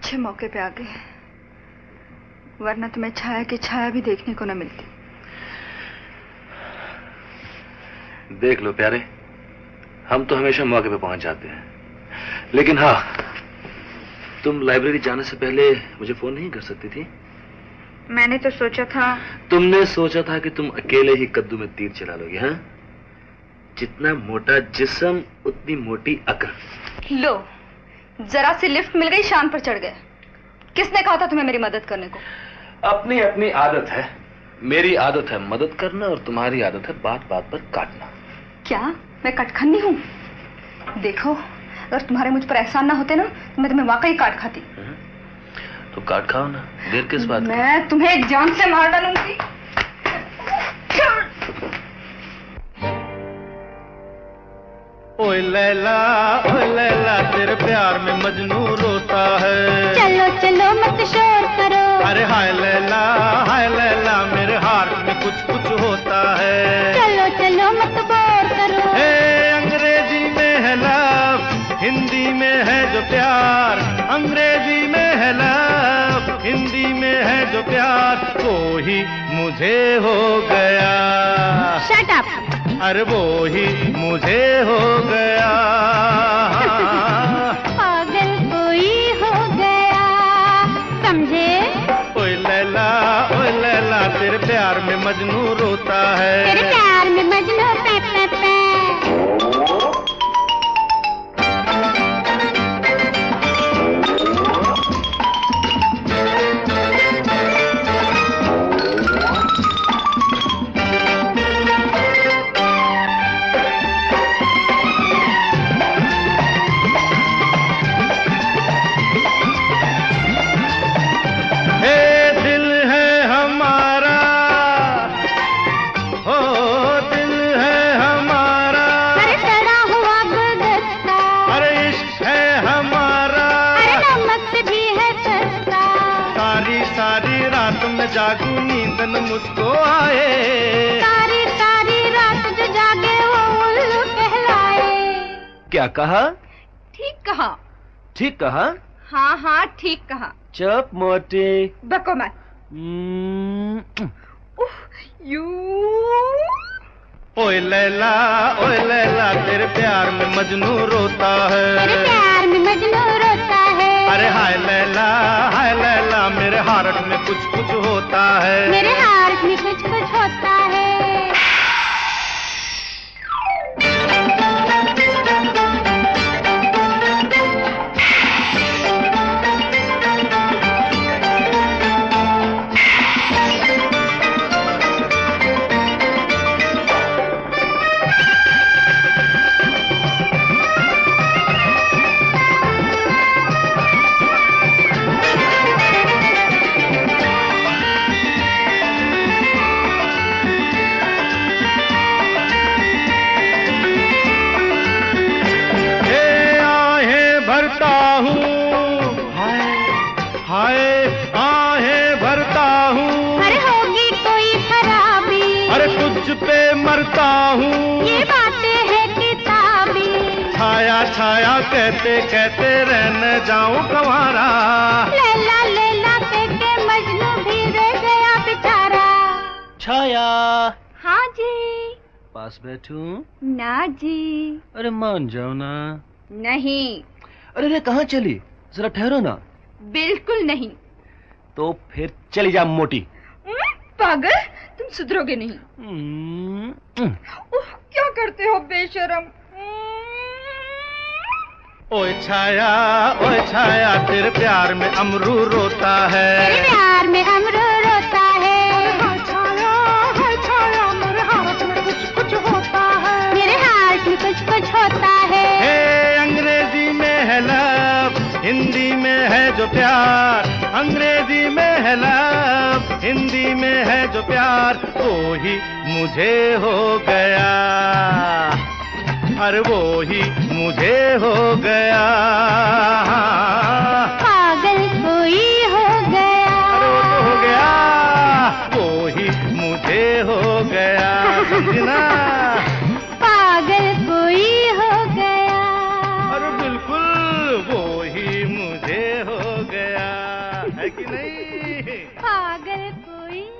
अच्छे मौके पे आ गए, वरना तुम्हें छाया की छाया भी देखने को न मिलती। देख लो प्यारे, हम तो हमेशा मौके पे पहुंच जाते हैं, लेकिन हाँ, तुम लाइब्रेरी जाने से पहले मुझे फोन नहीं कर सकती थी? मैंने तो सोचा था। तुमने सोचा था कि तुम अकेले ही कद्दू में तीर चला लोगे? हाँ, जितना मोटा जिस्म उतनी मोटी अकल। लो, जरा सी लिफ्ट मिल गई, शान पर चढ़ गए। किसने कहा था तुम्हें मेरी मदद करने को? अपनी अपनी आदत है। मेरी आदत है मदद करना और तुम्हारी आदत है बात बात पर काटना। क्या मैं कटखन्नी हूँ? देखो, अगर तुम्हारे मुझ पर एहसान ना होते ना तो मैं तुम्हें वाकई काट खाती। तो काट खाओ ना, देर किस बात की? मैं तुम्हें एक जान से मार डालूंगी। ओए लैला तेरे प्यार में मजनू रोता है। चलो चलो मत शोर करो। अरे हाय लैला मेरे हार्ट में कुछ कुछ होता है। चलो चलो मत बोर करो। अंग्रेजी में है लव, हिंदी में है जो प्यार। अंग्रेजी में है लव, हिंदी में है जो प्यार, वो ही मुझे हो गया। Shut up. अरे वो ही मुझे हो गया। पागल कोई हो गया, समझे? ओए लैला तेरे प्यार में मजनू रोता है। तेरे प्यार में मजनू पे पे पे। जागू नींद न मुझको आए। सारी सारी रात जो जागे वो उल्लू कहलाए। क्या कहा? ठीक कहा। ठीक कहा? हाँ हाँ ठीक कहा। चुप मोटी। बको मत। यू। ओए लैला तेरे प्यार में मजनू रोता है। तेरे प्यार में मजनू रोता है। अरे हाय लैला मेरे हार्ट में कुछ कुछ होता है। मेरे हार्ट में कुछ कुछ होता है। मरता हूँ, ये बातें है किताबी। छाया छाया कहते कहते रहने जाऊं कंवारा। लैला कहके मजनू भी रह गया बेचारा। छाया। हाँ जी। पास बैठूं? ना जी। अरे मान जाओ ना। नहीं। अरे कहाँ चली? जरा ठहरो ना। बिल्कुल नहीं। तो फिर चली जा मोटी। पागल, तुम सुधरोगे नहीं। क्या करते हो बेशरम। ओए छाया तेरे प्यार में अमरू रोता है। तेरे प्यार में अमरू रोता है। हाय छाया मेरे हार्ट में कुछ कुछ होता है। मेरे हार्ट में कुछ कुछ होता है। अंग्रेजी में है लव, हिंदी में है जो प्यार। अंग्रेजी में है लव, हिंदी में है जो प्यार, वो ही मुझे हो गया। अरे वो ही मुझे हो गया। पागल कोई हो गया। अरे वो तो हो गया, वो ही मुझे हो गया। समझना? पागल कोई हो गया। अरे बिल्कुल वो ही मुझे हो गया। है कि नहीं? पागल कोई